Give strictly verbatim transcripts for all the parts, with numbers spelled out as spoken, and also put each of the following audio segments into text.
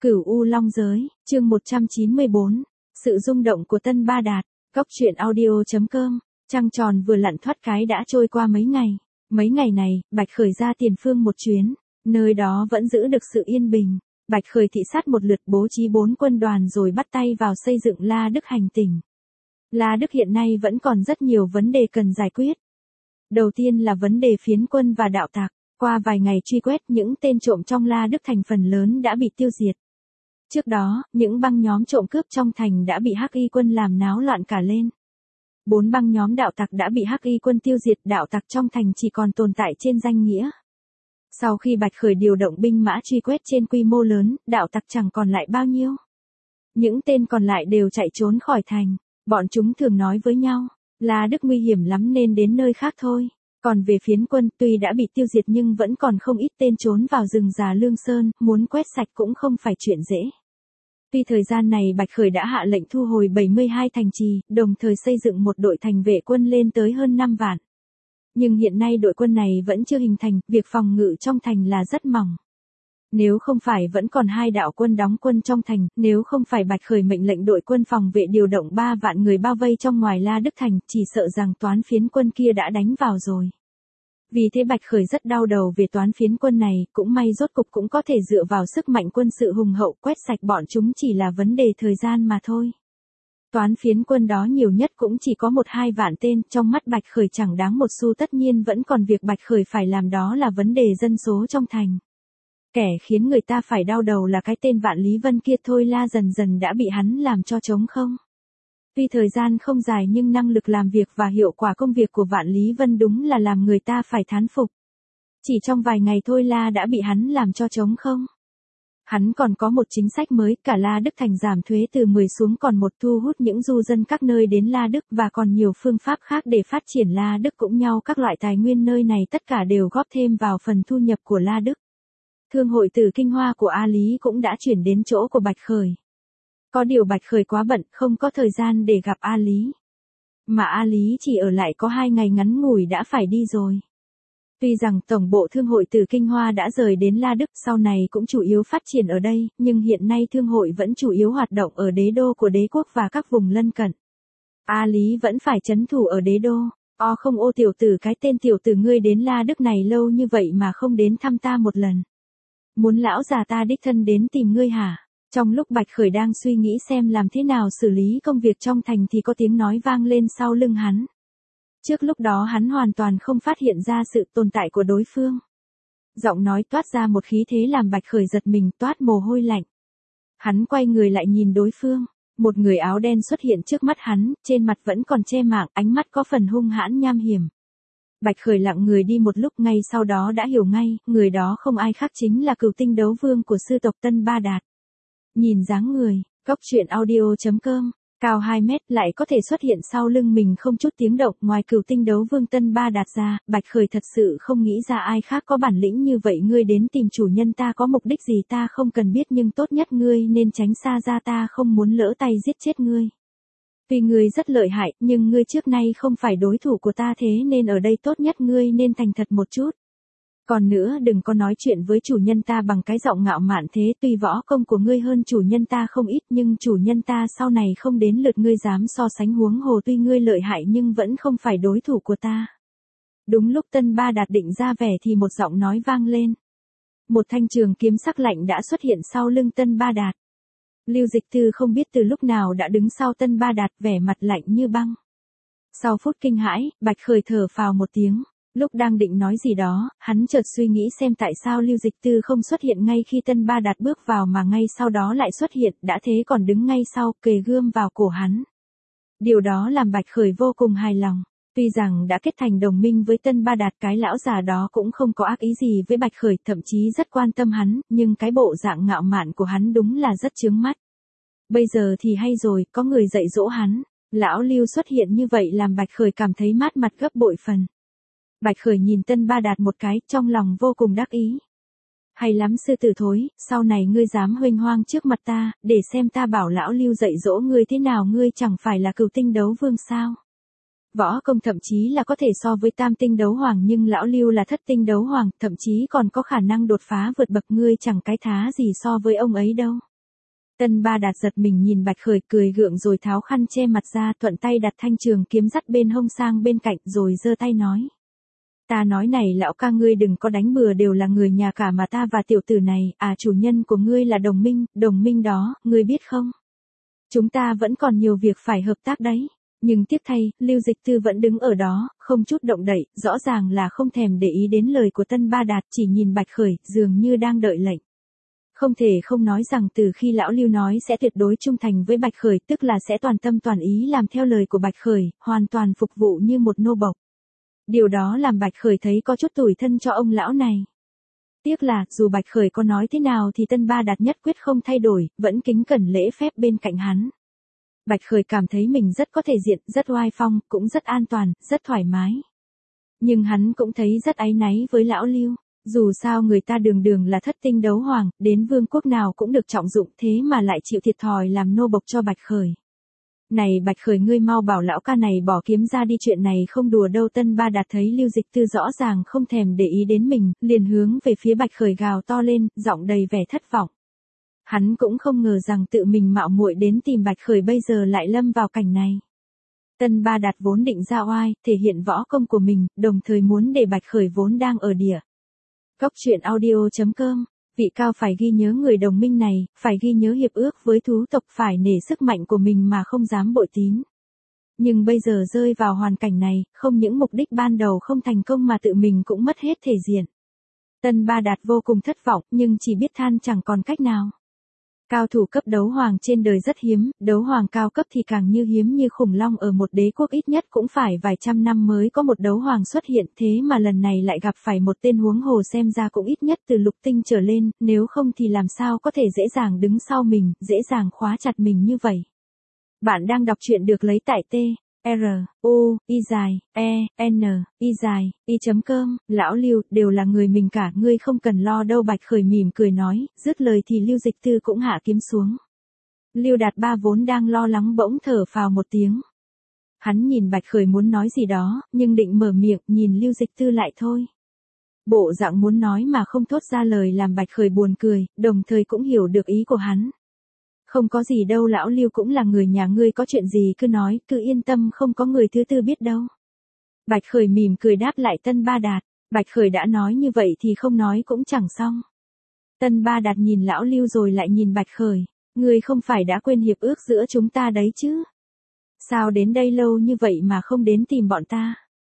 Cửu U Long Giới, chương một trăm chín mươi bốn, sự rung động của Tân Ba Đạt, Cóc truyện audio chấm com, trăng tròn vừa lặn thoát cái đã trôi qua mấy ngày. Mấy ngày này, Bạch Khởi ra Tiền Phương một chuyến, nơi đó vẫn giữ được sự yên bình. Bạch Khởi thị sát một lượt bố trí bốn quân đoàn rồi bắt tay vào xây dựng La Đức hành tỉnh. La Đức hiện nay vẫn còn rất nhiều vấn đề cần giải quyết. Đầu tiên là vấn đề phiến quân và đạo tặc. Qua vài ngày truy quét, những tên trộm trong La Đức thành phần lớn đã bị tiêu diệt. Trước đó, những băng nhóm trộm cướp trong thành đã bị Hắc Y quân làm náo loạn cả lên. Bốn băng nhóm đạo tặc đã bị Hắc Y quân tiêu diệt, đạo tặc trong thành chỉ còn tồn tại trên danh nghĩa. Sau khi Bạch Khởi điều động binh mã truy quét trên quy mô lớn, đạo tặc chẳng còn lại bao nhiêu. Những tên còn lại đều chạy trốn khỏi thành. Bọn chúng thường nói với nhau, La Đức nguy hiểm lắm nên đến nơi khác thôi. Còn về phiến quân, tuy đã bị tiêu diệt nhưng vẫn còn không ít tên trốn vào rừng già Lương Sơn, muốn quét sạch cũng không phải chuyện dễ. Tuy thời gian này Bạch Khởi đã hạ lệnh thu hồi bảy mươi hai thành trì, đồng thời xây dựng một đội thành vệ quân lên tới hơn năm vạn. Nhưng hiện nay đội quân này vẫn chưa hình thành, việc phòng ngự trong thành là rất mỏng. Nếu không phải vẫn còn hai đạo quân đóng quân trong thành, nếu không phải Bạch Khởi mệnh lệnh đội quân phòng vệ điều động ba vạn người bao vây trong ngoài La Đức thành, chỉ sợ rằng toán phiến quân kia đã đánh vào rồi. Vì thế Bạch Khởi rất đau đầu về toán phiến quân này, cũng may rốt cục cũng có thể dựa vào sức mạnh quân sự hùng hậu quét sạch bọn chúng, chỉ là vấn đề thời gian mà thôi. Toán phiến quân đó nhiều nhất cũng chỉ có một hai vạn tên, trong mắt Bạch Khởi chẳng đáng một xu, tất nhiên vẫn còn việc Bạch Khởi phải làm, đó là vấn đề dân số trong thành. Kẻ khiến người ta phải đau đầu là cái tên Vạn Lý Vân kia thôi, La dần dần đã bị hắn làm cho trống không. Tuy thời gian không dài nhưng năng lực làm việc và hiệu quả công việc của Vạn Lý Vân đúng là làm người ta phải thán phục. Chỉ trong vài ngày thôi La đã bị hắn làm cho trống không. Hắn còn có một chính sách mới, cả La Đức thành giảm thuế từ mười xuống còn một, thu hút những du dân các nơi đến La Đức, và còn nhiều phương pháp khác để phát triển La Đức cũng nhau, các loại tài nguyên nơi này tất cả đều góp thêm vào phần thu nhập của La Đức. Thương hội Tử Kinh Hoa của A Lý cũng đã chuyển đến chỗ của Bạch Khởi. Có điều Bạch Khởi quá bận, không có thời gian để gặp A Lý. Mà A Lý chỉ ở lại có hai ngày ngắn ngủi đã phải đi rồi. Tuy rằng tổng bộ Thương hội Tử Kinh Hoa đã rời đến La Đức, sau này cũng chủ yếu phát triển ở đây, nhưng hiện nay thương hội vẫn chủ yếu hoạt động ở đế đô của đế quốc và các vùng lân cận. A Lý vẫn phải trấn thủ ở đế đô. O không ô tiểu tử, cái tên tiểu tử ngươi đến La Đức này lâu như vậy mà không đến thăm ta một lần. Muốn lão già ta đích thân đến tìm ngươi hả? Trong lúc Bạch Khởi đang suy nghĩ xem làm thế nào xử lý công việc trong thành thì có tiếng nói vang lên sau lưng hắn. Trước lúc đó hắn hoàn toàn không phát hiện ra sự tồn tại của đối phương. Giọng nói toát ra một khí thế làm Bạch Khởi giật mình, toát mồ hôi lạnh. Hắn quay người lại nhìn đối phương. Một người áo đen xuất hiện trước mắt hắn, trên mặt vẫn còn che mạng, ánh mắt có phần hung hãn nham hiểm. Bạch Khởi lặng người đi một lúc, ngay sau đó đã hiểu ngay, người đó không ai khác chính là Cửu Tinh Đấu Vương của sư tộc Tân Ba Đạt. Nhìn dáng người, Cóc truyện audio chấm com, cao hai mét lại có thể xuất hiện sau lưng mình không chút tiếng động, ngoài Cửu Tinh Đấu Vương Tân Ba Đạt ra, Bạch Khởi thật sự không nghĩ ra ai khác có bản lĩnh như vậy. Ngươi đến tìm chủ nhân ta có mục đích gì ta không cần biết, nhưng tốt nhất ngươi nên tránh xa ra, ta không muốn lỡ tay giết chết ngươi. Vì ngươi rất lợi hại, nhưng ngươi trước nay không phải đối thủ của ta, thế nên ở đây tốt nhất ngươi nên thành thật một chút. Còn nữa, đừng có nói chuyện với chủ nhân ta bằng cái giọng ngạo mạn thế, tuy võ công của ngươi hơn chủ nhân ta không ít nhưng chủ nhân ta sau này không đến lượt ngươi dám so sánh, huống hồ tuy ngươi lợi hại nhưng vẫn không phải đối thủ của ta. Đúng lúc Tân Ba Đạt định ra vẻ thì một giọng nói vang lên. Một thanh trường kiếm sắc lạnh đã xuất hiện sau lưng Tân Ba Đạt. Lưu Dịch Tư không biết từ lúc nào đã đứng sau Tân Ba Đạt, vẻ mặt lạnh như băng. Sau phút kinh hãi, Bạch Khởi thở phào một tiếng. Lúc đang định nói gì đó, hắn chợt suy nghĩ xem tại sao Lưu Dịch Tư không xuất hiện ngay khi Tân Ba Đạt bước vào mà ngay sau đó lại xuất hiện, đã thế còn đứng ngay sau, kề gươm vào cổ hắn. Điều đó làm Bạch Khởi vô cùng hài lòng. Tuy rằng đã kết thành đồng minh với Tân Ba Đạt, cái lão già đó cũng không có ác ý gì với Bạch Khởi, thậm chí rất quan tâm hắn, nhưng cái bộ dạng ngạo mạn của hắn đúng là rất chướng mắt. Bây giờ thì hay rồi, có người dạy dỗ hắn. Lão Lưu xuất hiện như vậy làm Bạch Khởi cảm thấy mát mặt gấp bội phần. Bạch Khởi nhìn Tân Ba Đạt một cái, trong lòng vô cùng đắc ý. Hay lắm sư tử thối, sau này ngươi dám huênh hoang trước mặt ta, để xem ta bảo lão Lưu dạy dỗ ngươi thế nào, ngươi chẳng phải là Cửu Tinh Đấu Vương sao? Võ công thậm chí là có thể so với Tam Tinh Đấu Hoàng, nhưng lão Lưu là Thất Tinh Đấu Hoàng, thậm chí còn có khả năng đột phá vượt bậc, ngươi chẳng cái thá gì so với ông ấy đâu. Tân Ba Đạt giật mình nhìn Bạch Khởi cười gượng rồi tháo khăn che mặt ra, thuận tay đặt thanh trường kiếm dắt bên hông sang bên cạnh rồi giơ tay nói. Ta nói này lão ca, ngươi đừng có đánh bừa, đều là người nhà cả mà ta và tiểu tử này, à chủ nhân của ngươi là đồng minh, đồng minh đó, ngươi biết không? Chúng ta vẫn còn nhiều việc phải hợp tác đấy. Nhưng tiếc thay, Lưu Dịch Tư vẫn đứng ở đó, không chút động đậy, rõ ràng là không thèm để ý đến lời của Tân Ba Đạt, chỉ nhìn Bạch Khởi, dường như đang đợi lệnh. Không thể không nói rằng từ khi lão Lưu nói sẽ tuyệt đối trung thành với Bạch Khởi, tức là sẽ toàn tâm toàn ý làm theo lời của Bạch Khởi, hoàn toàn phục vụ như một nô bộc. Điều đó làm Bạch Khởi thấy có chút tủi thân cho ông lão này. Tiếc là, dù Bạch Khởi có nói thế nào thì Tân Ba Đạt nhất quyết không thay đổi, vẫn kính cẩn lễ phép bên cạnh hắn. Bạch Khởi cảm thấy mình rất có thể diện, rất oai phong, cũng rất an toàn, rất thoải mái. Nhưng hắn cũng thấy rất áy náy với lão Lưu. Dù sao người ta đường đường là thất tinh đấu hoàng, đến vương quốc nào cũng được trọng dụng, thế mà lại chịu thiệt thòi làm nô bộc cho Bạch Khởi. Này Bạch Khởi, ngươi mau bảo lão ca này bỏ kiếm ra đi, chuyện này không đùa đâu. Tân Ba Đạt thấy Lưu Dịch Tư rõ ràng không thèm để ý đến mình, liền hướng về phía Bạch Khởi gào to lên, giọng đầy vẻ thất vọng. Hắn cũng không ngờ rằng tự mình mạo muội đến tìm Bạch Khởi bây giờ lại lâm vào cảnh này. Tân Ba Đạt vốn định ra oai, thể hiện võ công của mình, đồng thời muốn để Bạch Khởi vốn đang ở địa. Cốc truyện audio chấm com, vị cao phải ghi nhớ người đồng minh này, phải ghi nhớ hiệp ước với thú tộc, phải nể sức mạnh của mình mà không dám bội tín. Nhưng bây giờ rơi vào hoàn cảnh này, không những mục đích ban đầu không thành công mà tự mình cũng mất hết thể diện. Tân Ba Đạt vô cùng thất vọng, nhưng chỉ biết than chẳng còn cách nào. Cao thủ cấp đấu hoàng trên đời rất hiếm, đấu hoàng cao cấp thì càng như hiếm như khủng long, ở một đế quốc ít nhất cũng phải vài trăm năm mới có một đấu hoàng xuất hiện, thế mà lần này lại gặp phải một tên huống hồ xem ra cũng ít nhất từ lục tinh trở lên, nếu không thì làm sao có thể dễ dàng đứng sau mình, dễ dàng khóa chặt mình như vậy. Bạn đang đọc truyện được lấy tại T, R, U, Y dài, E, N, Y dài, Y chấm com, lão Lưu, đều là người mình cả, ngươi không cần lo đâu. Bạch Khởi mỉm cười nói, dứt lời thì Lưu Dịch Tư cũng hạ kiếm xuống. Lưu Đạt Ba vốn đang lo lắng bỗng thở phào một tiếng. Hắn nhìn Bạch Khởi muốn nói gì đó, nhưng định mở miệng, nhìn Lưu Dịch Tư lại thôi. Bộ dạng muốn nói mà không thốt ra lời làm Bạch Khởi buồn cười, đồng thời cũng hiểu được ý của hắn. Không có gì đâu, lão Lưu cũng là người nhà ngươi, có chuyện gì cứ nói, cứ yên tâm, không có người thứ tư biết đâu. Bạch Khởi mỉm cười đáp lại Tân Ba Đạt. Bạch Khởi đã nói như vậy thì không nói cũng chẳng xong. Tân Ba Đạt nhìn lão Lưu rồi lại nhìn Bạch Khởi. Ngươi không phải đã quên hiệp ước giữa chúng ta đấy chứ? Sao đến đây lâu như vậy mà không đến tìm bọn ta?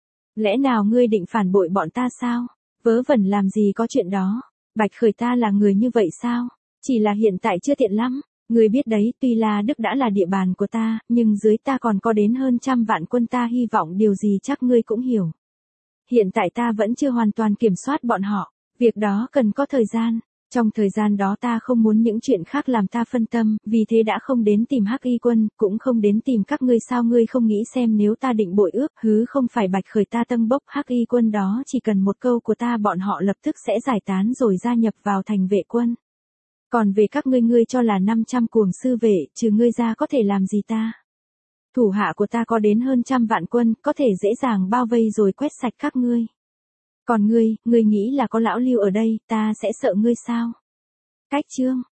Lẽ nào ngươi định phản bội bọn ta sao? Vớ vẩn làm gì có chuyện đó. Bạch Khởi, ta là người như vậy sao? Chỉ là hiện tại chưa tiện lắm. Ngươi biết đấy, tuy La Đức đã là địa bàn của ta, nhưng dưới ta còn có đến hơn trăm vạn quân, ta hy vọng điều gì chắc ngươi cũng hiểu. Hiện tại ta vẫn chưa hoàn toàn kiểm soát bọn họ, việc đó cần có thời gian. Trong thời gian đó ta không muốn những chuyện khác làm ta phân tâm, vì thế đã không đến tìm Hắc Y quân, cũng không đến tìm các ngươi. Sao ngươi không nghĩ xem nếu ta định bội ước, hứ không phải Bạch Khởi, ta tâng bốc Hắc Y quân đó, chỉ cần một câu của ta bọn họ lập tức sẽ giải tán rồi gia nhập vào thành vệ quân. Còn về các ngươi, ngươi cho là năm trăm cuồng sư vệ, trừ ngươi ra có thể làm gì ta? Thủ hạ của ta có đến hơn trăm vạn quân, có thể dễ dàng bao vây rồi quét sạch các ngươi. Còn ngươi, ngươi nghĩ là có lão Lưu ở đây, ta sẽ sợ ngươi sao? Cách chương